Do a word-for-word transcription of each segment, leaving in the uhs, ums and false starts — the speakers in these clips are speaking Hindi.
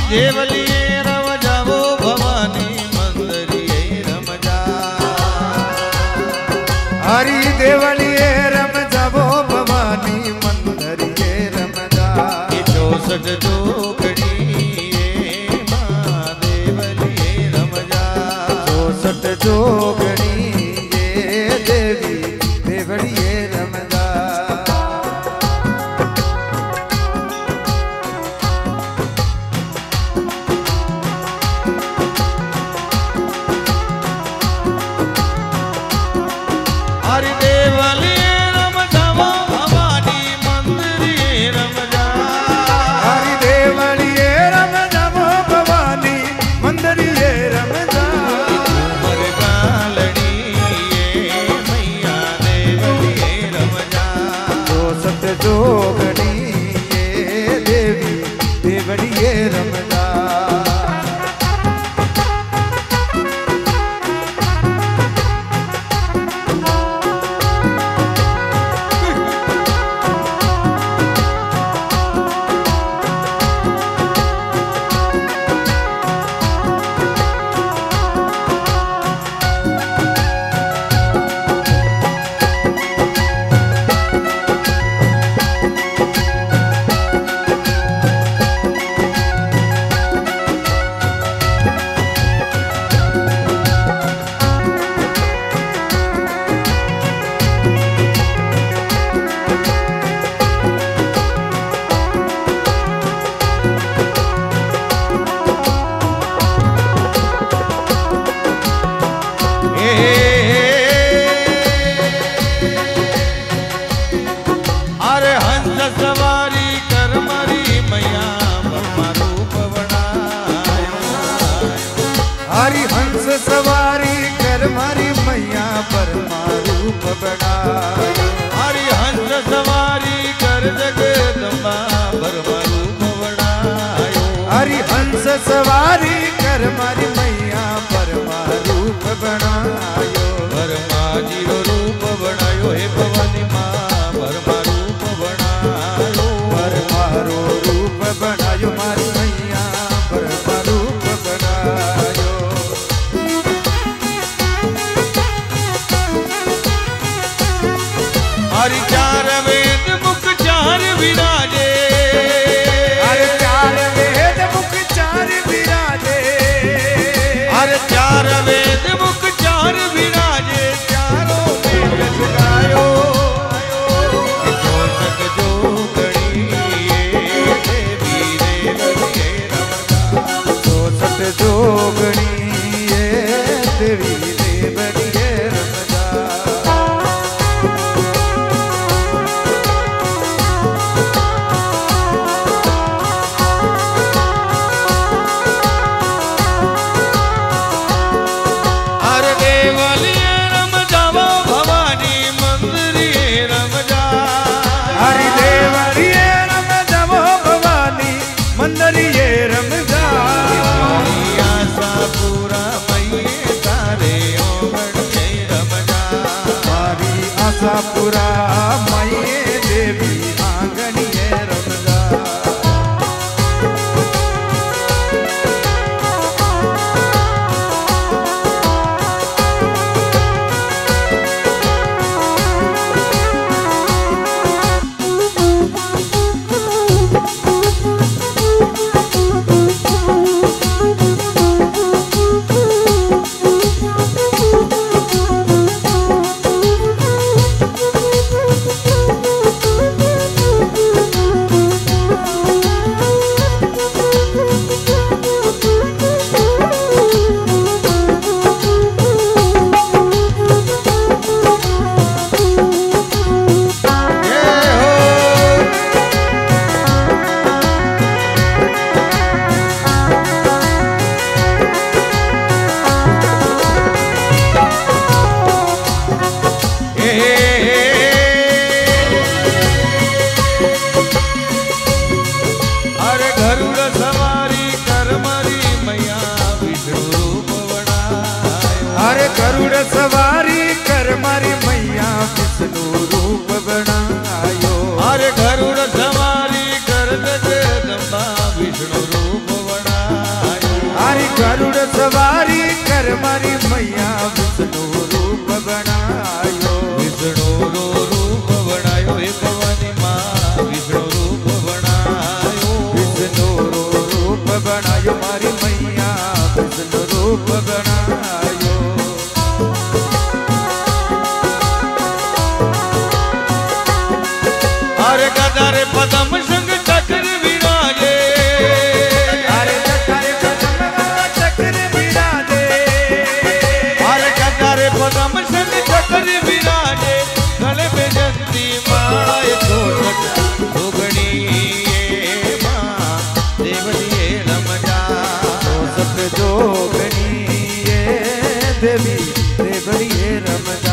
देवलिए रम जावो भवानी मंदिरिए रम जा। हरि देवलिए रम जावो भवानी मंदिरिए रम जा। चौसठ जोगड़ी माँ देवलिए रम जा। चौसठ जोगड़ी ये देवी देवलिए रम जा। हरि देवलिए रम जावो भवानी मंदिरिए रम जा। हरि देवलिए रम जावो भवानी मंदिरिए रम जा। झूमर गालड़ी मैया देवलिए रम जा। चौसठ जोगड़ी ये देवी देवलिए रम जा। अरे हंस सवारी कर मारी मैया ब्रह्मा रूप बनायो। हरि हंस सवारी कर मारी मैया परमा रूप बनायो। हरि हंस सवारी कर जगदम्बा ब्रह्मा रूप बनायो। हरि हंस सवारी कर मारी मैया परमा रूप बनायो। ब्रह्मा जी रो रूप बनायो हे भवानी माँ ब्रह्मा रूप बनायो। परमा रो रूप बनायो मारी मैया परमा रूप बनायो। हरि चार वेद मुख चार विराजे। हरि चार वेद मुख चार विराजे। हर चार वेद मुख चार विराजे चारों में जस गायो। चौसठ जोगड़ी देवी देवलिए रम जा। चौसठ जोगणी ये देवी देवलिए रम जा। हर देवलिए रम जावो भवानी मंदिरिए रम जा। हरि देवलिए रम जावो भवानी मंदिरिए रम जा। आशा पूरा मैये तारे ओगड़िए रम जा। हमारी आशा पूरा मैये देवी आंगनिए रम जा। गरुड़ सवारी कर मारी मैया विष्णु रूप बनायो। अरे गरुड़ सवारी कर जगदम्बा विष्णु रूप बनायो। सवारी कर मारी मैया विष्णु रूप बनायो विष्णु रो रूप बनायो हे भवानी माँ विष्णु रूप बनायो विष्णु रो रूप बनायो मारी मैया विष्णु रूप बनायो अरे गदारे पदम संग चक्र विराजे अरे गदारे पदम चक्र विराजे अरे गदारे पदम संग चक्र विराजे गले पे जंती माए छोटक भोगणी माँ देवलिए रमजा सत जोगणी ये देवी देवलिए रमजा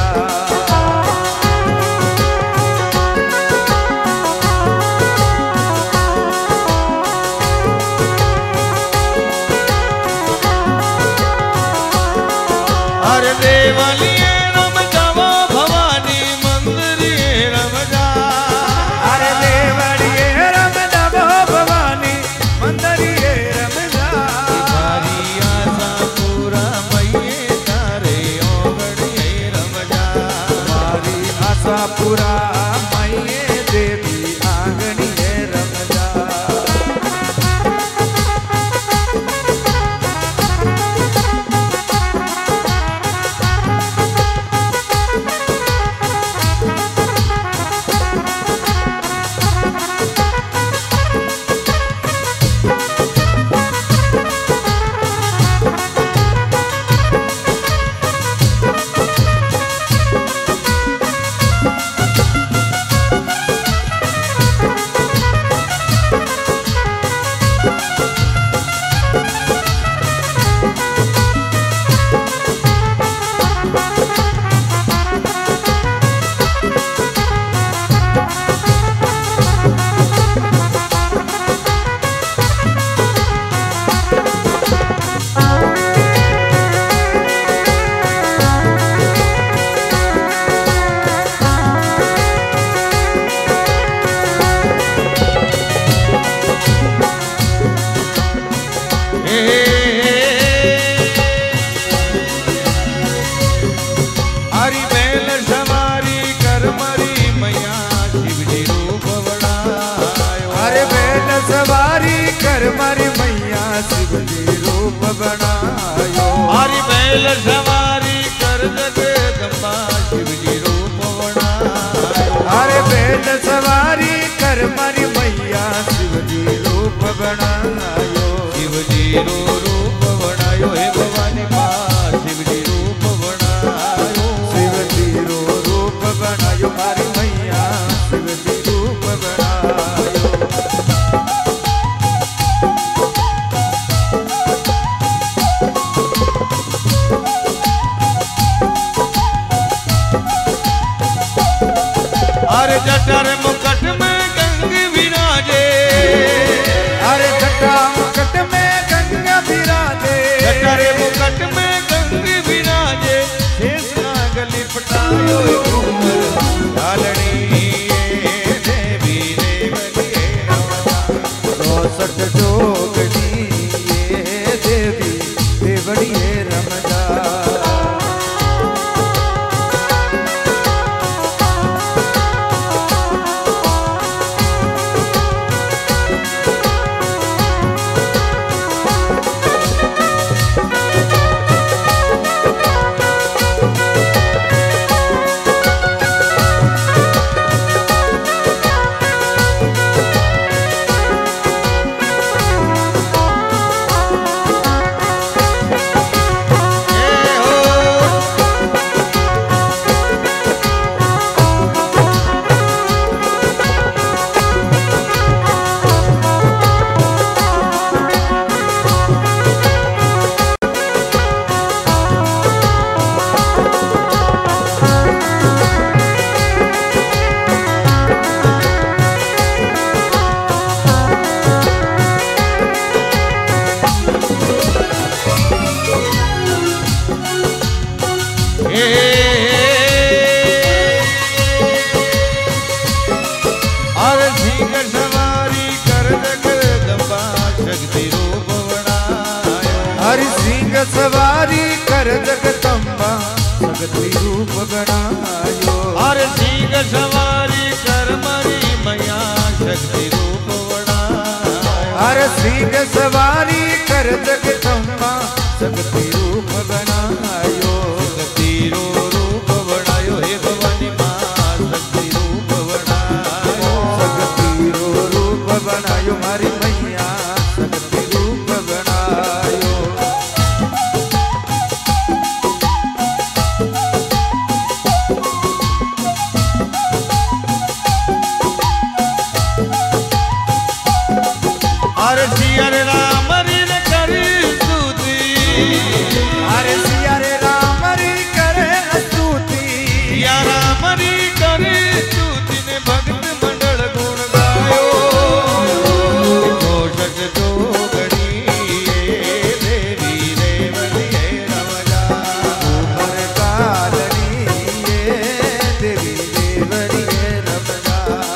अरे देवलिए रमजावा भवानी मंदिरिए रमजा अरे देवलिए रमजा भवानी मंदिरिए रमजा मारी आशा पूरा मैये तारे ओगड़िए रमजा मारी आशा पूरा मैये देवी आंगणिए रमजा हरी बैल सवारी कर मरी मैया शिवजी रूप बनायो अरे बैल सवारी कर मारी मैया शिवजी रूप बनायो हरी बैल सवारी कर जगदम्बा शिवजी रूप बनायो अरे बैल सवारी कर मारी मैया शिवजी रूप बनायो शिवजी रो रूप बनायो हे भवानी माँ शिवजी रूप बनायो शिवजी रो रूप बनायो मारी मैया शिवजी रूप बनायो अरे जटर मुकट में गंग विराजे अरे जटा मुकट में गंगा विराजे जटर मुकट में गंग विराजे शेष नाग लिपटायो घूमर ढालनी देवी देवलिए रमजा चौसठ जोगनी ये देवी देवड़िए रमजा सवारी कर जगदम्बा जगती रूप बनायो। और सिंह सवारी कर मारी मैया शक्ति रूप बनायो। हर सिंह सवारी कर जगदम्बा जगती रूप बनायो। शक्ति रो रूप बनायो हे भवानी माँ शक्ति रूप बनायो। जगती रो रूप बनायो मारी मैया जगती रूप बनायो। और सिया रे राम री ने करी स्तुति। अरे सिया रे राम री करे स्तुति। या राम री करे स्तुति ने भक्त मंडल गुण गायो। घोषक जोगणी ये देवी रेवती है रमजा। उमर कालनी ये देवी देवरी है रमजा।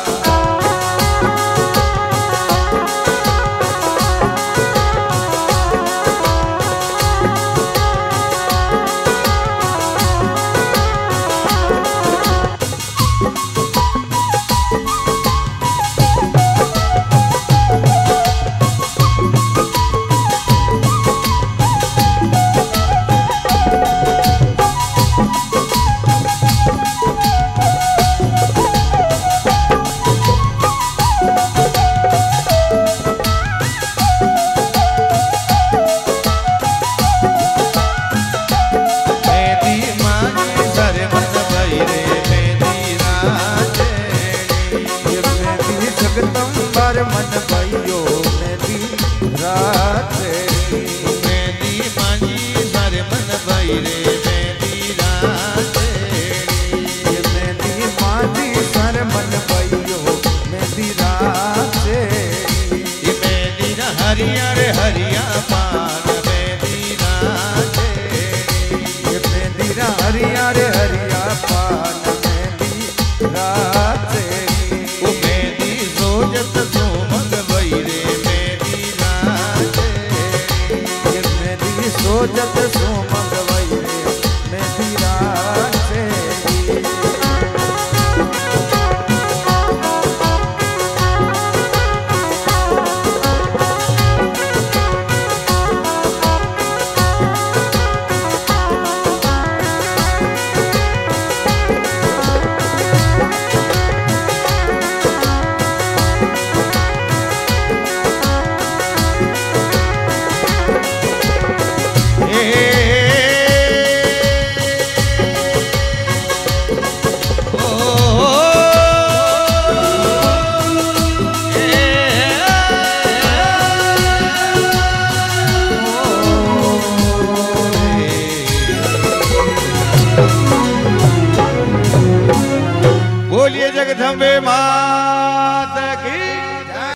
जगदम्बर मन भयो मेरी रात मेरी मांझी सारे मन भाई रे मेरी रात। ये मेरी माटी सर मन भयो मेरी रात। ये मेरी ना हरिया रे हरिया पान मेरी रात। ये मेरी हरिया रे हरिया पान मेरी रात। ओ मेरी सोजत सोमग भाई रे मेरी रात। ये मेरी सोजत सोमग वही मेरी रात।